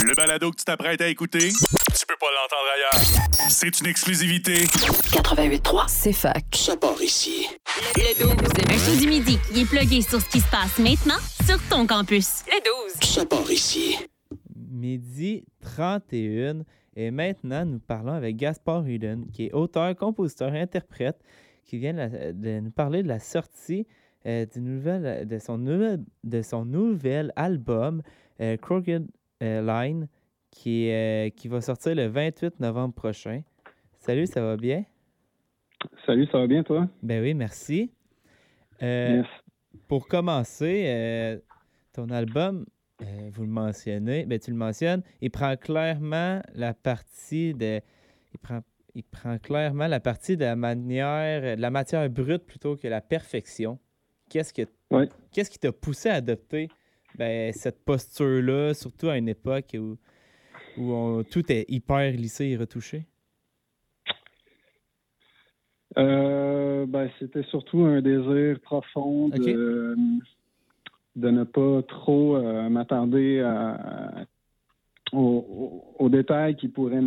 Le balado que tu t'apprêtes à écouter, tu peux pas l'entendre ailleurs. C'est une exclusivité. 88.3, C'est fac. ça part ici. Un show du midi qui est plugué sur ce qui se passe maintenant sur ton campus. Le 12. Ça part ici. Midi 31. Et maintenant, nous parlons avec Gaspard Hudon, qui est auteur, compositeur et interprète, qui vient de nous parler de la sortie de son nouvel album, Crooked Line, qui va sortir le 28 novembre prochain. Salut, ça va bien? Salut, ça va bien, toi? Ben oui, merci. Yes. Pour commencer, ton album, vous le mentionnez, tu le mentionnes, il prend clairement la partie de... Il prend clairement la partie de la matière brute plutôt que la perfection. Qu'est-ce qui t'a poussé à adopter cette posture-là, surtout à une époque où tout est hyper lissé et retouché? C'était surtout un désir profond de ne pas trop m'attarder aux détails qui pourraient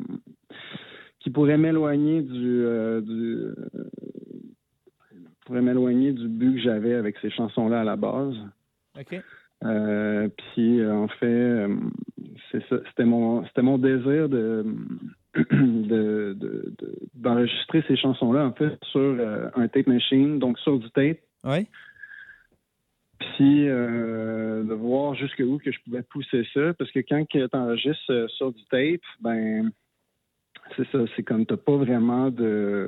m'éloigner du but que j'avais avec ces chansons-là à la base. OK. Puis en fait, c'est ça, c'était mon désir d'enregistrer ces chansons-là en fait sur un tape machine, donc sur du tape. Oui. Puis de voir jusqu'où que je pouvais pousser ça, parce que quand tu enregistres sur du tape, c'est ça, c'est comme t'as pas vraiment de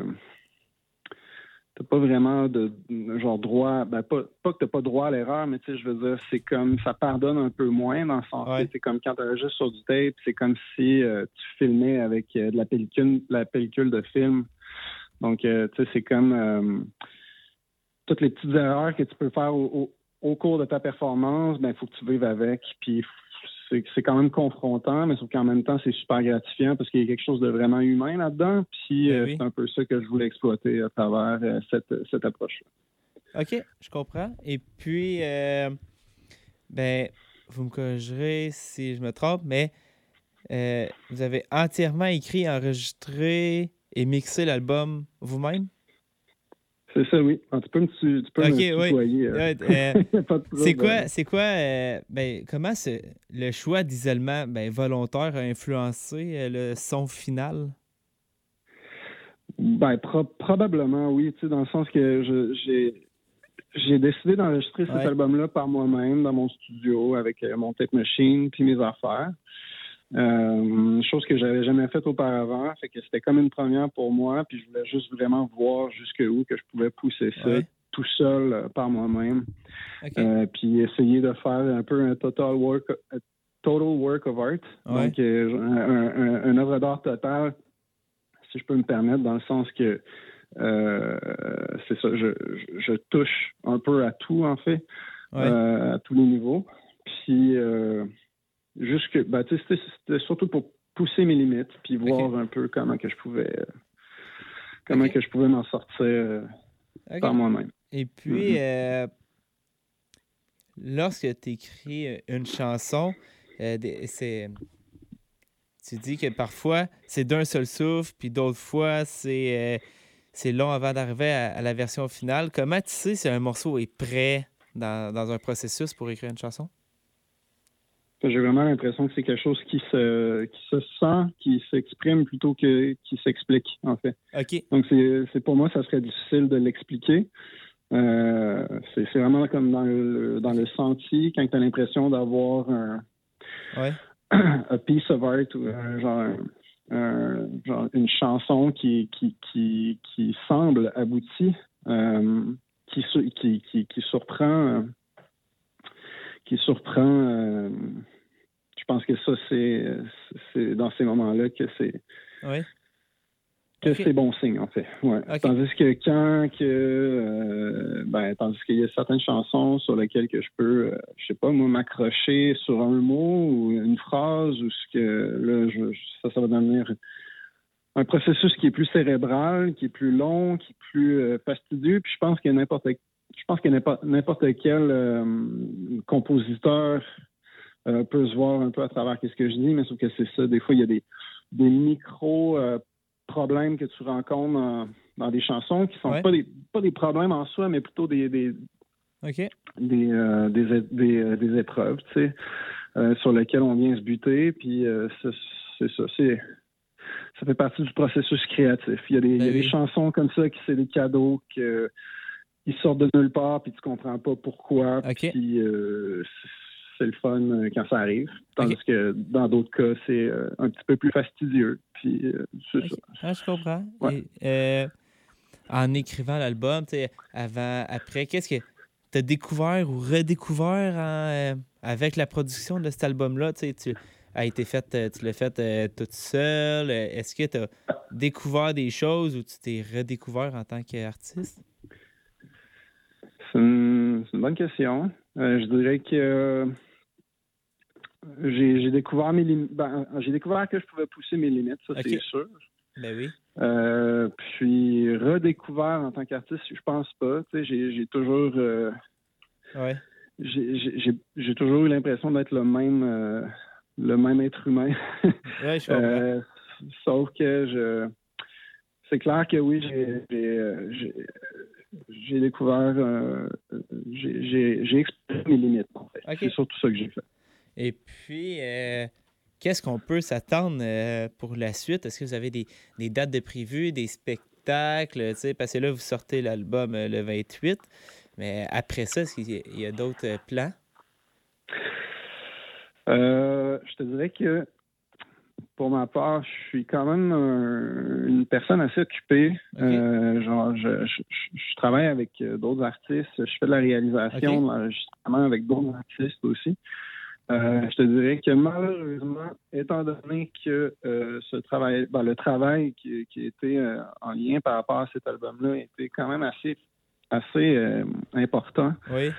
genre droit, pas que t'as pas droit à l'erreur, mais tu sais, je veux dire, c'est comme ça pardonne un peu moins dans le sens que c'est comme quand tu enregistres sur du tape, c'est comme si tu filmais avec de la pellicule de film. Donc tu sais, c'est comme toutes les petites erreurs que tu peux faire au cours de ta performance, il faut que tu vives avec, puis c'est quand même confrontant, mais sauf qu'en même temps, c'est super gratifiant parce qu'il y a quelque chose de vraiment humain là-dedans. Puis c'est un peu ça que je voulais exploiter à travers cette approche-là. OK, je comprends. Et puis, vous me corrigerez si je me trompe, mais vous avez entièrement écrit, enregistré et mixé l'album vous-même? C'est ça, oui. Tu peux me tutoyer. C'est quoi comment le choix d'isolement volontaire a influencé le son final? Probablement, oui. Tu sais, dans le sens que j'ai décidé d'enregistrer cet album-là par moi-même dans mon studio avec mon tape machine puis mes affaires. Chose que j'avais jamais faite auparavant, fait que c'était comme une première pour moi, puis je voulais juste vraiment voir jusqu'où que je pouvais pousser ça tout seul par moi-même. Okay. Puis essayer de faire un peu un total work of art, donc une œuvre d'art totale, si je peux me permettre, dans le sens que c'est ça, je touche un peu à tout en fait, à tous les niveaux, puis c'était surtout pour pousser mes limites puis voir un peu comment que je pouvais m'en sortir par moi-même. Et puis lorsque tu écris une chanson, tu dis que parfois c'est d'un seul souffle, puis d'autres fois c'est long avant d'arriver à la version finale. Comment tu sais si un morceau est prêt dans un processus pour écrire une chanson? J'ai vraiment l'impression que c'est quelque chose qui se sent, qui s'exprime plutôt que qui s'explique, en fait. OK. Donc, c'est pour moi, ça serait difficile de l'expliquer. C'est vraiment comme dans le senti, quand tu as l'impression d'avoir un piece of art ou genre une chanson qui semble aboutie, qui surprend. Je pense que ça, c'est dans ces moments-là que c'est c'est bon signe, en fait. Ouais. Okay. Tandis qu'il y a certaines chansons sur lesquelles que je peux, je sais pas, moi, m'accrocher sur un mot ou une phrase, ou ce que là, ça va devenir un processus qui est plus cérébral, qui est plus long, qui est plus fastidieux. Puis je pense que n'importe quel compositeur peut se voir un peu à travers ce que je dis, mais sauf que c'est ça. Des fois, il y a des micro problèmes que tu rencontres dans des chansons qui sont pas des problèmes en soi, mais plutôt des épreuves, tu sais, sur lesquelles on vient se buter. Puis c'est ça. Ça fait partie du processus créatif. Il y a des chansons comme ça qui c'est des cadeaux qui sortent de nulle part, puis tu comprends pas pourquoi. Puis c'est le fun quand ça arrive. Tandis que dans d'autres cas, c'est un petit peu plus fastidieux. Puis c'est ça. Ah, je comprends. Ouais. Et, en écrivant l'album, après, qu'est-ce que tu as découvert ou redécouvert avec la production de cet album-là? Tu l'as fait toute seule. Est-ce que tu as découvert des choses ou tu t'es redécouvert en tant qu'artiste? C'est une bonne question. Je dirais que j'ai découvert mes limites. J'ai découvert que je pouvais pousser mes limites, ça c'est sûr. Ben oui. Puis redécouvert en tant qu'artiste, je pense pas. Tu sais, j'ai toujours j'ai toujours eu l'impression d'être le même être humain. Ouais, je comprends. Sauf que c'est clair que oui, j'ai découvert, j'ai exploré mes limites, en fait. C'est surtout ça que j'ai fait. Et puis, qu'est-ce qu'on peut s'attendre pour la suite? Est-ce que vous avez des dates de prévues, des spectacles? Parce que là, vous sortez l'album le 28, mais après ça, est-ce qu'il y a d'autres plans? Je te dirais que pour ma part, je suis quand même une personne assez occupée. Je travaille avec d'autres artistes. Je fais de la réalisation, de l'enregistrement avec d'autres artistes aussi. Je te dirais que malheureusement, étant donné que le travail qui était en lien par rapport à cet album-là était quand même assez important. Oui.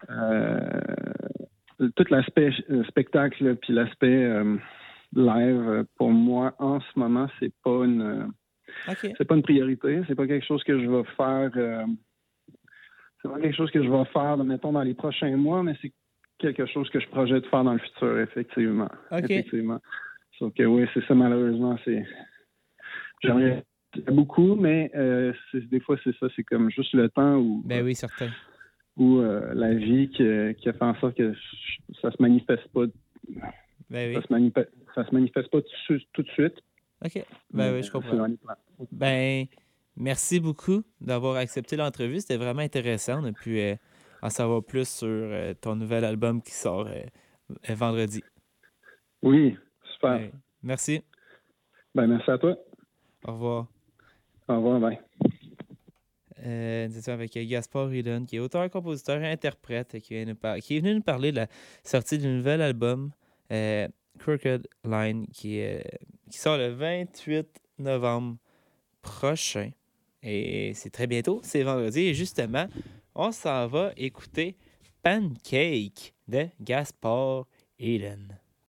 Tout l'aspect spectacle puis l'aspect live, pour moi, en ce moment, c'est pas une priorité. C'est pas quelque chose que je vais faire. C'est pas quelque chose que je vais faire, mettons, dans les prochains mois, mais c'est quelque chose que je projette faire dans le futur, effectivement. Effectivement. Sauf que oui, c'est ça, malheureusement, j'aimerais beaucoup, mais des fois, c'est ça, c'est comme juste le temps où. Ben oui, certain. Ou la vie qui a fait en sorte que ça se manifeste pas. Ben oui. Ça se manifeste pas tout de suite. OK. Ben oui, je comprends. Ben, merci beaucoup d'avoir accepté l'entrevue. C'était vraiment intéressant. On a pu en savoir plus sur ton nouvel album qui sort vendredi. Oui, super. Ben, merci. Ben, merci à toi. Au revoir. Au revoir, bye. Nous étions avec Gaspard Hidden, qui est auteur, compositeur et interprète, qui est venu nous parler de la sortie du nouvel album Crooked Line, qui sort le 28 novembre prochain. Et c'est très bientôt, c'est vendredi. Et justement, on s'en va écouter Pancake de Gaspard Hidden.